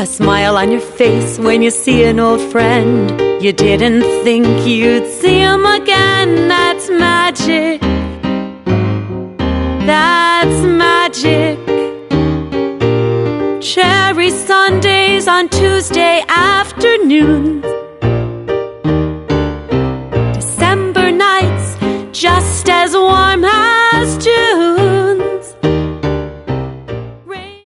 A smile on your face when you see an old friend. You didn't think you'd see him again. That's magic. That's magic. Cherry sundaes on Tuesday afternoons.